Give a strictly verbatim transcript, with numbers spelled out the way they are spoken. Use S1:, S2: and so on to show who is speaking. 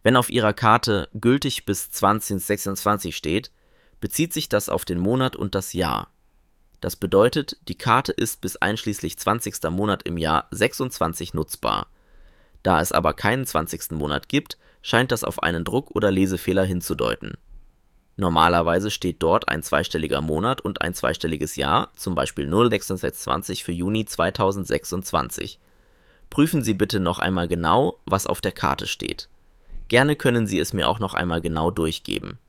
S1: Wenn auf Ihrer Karte gültig bis zwanzig sechsundzwanzig steht, bezieht sich das auf den Monat und das Jahr. Das bedeutet, die Karte ist bis einschließlich zwanzigsten Monat im Jahr sechsundzwanzig nutzbar. Da es aber keinen zwanzigsten Monat gibt, scheint das auf einen Druck- oder Lesefehler hinzudeuten. Normalerweise steht dort ein zweistelliger Monat und ein zweistelliges Jahr, zum Beispiel null sechsundzwanzig für Juni zweitausendsechsundzwanzig. Prüfen Sie bitte noch einmal genau, was auf der Karte steht. Gerne können Sie es mir auch noch einmal genau durchgeben.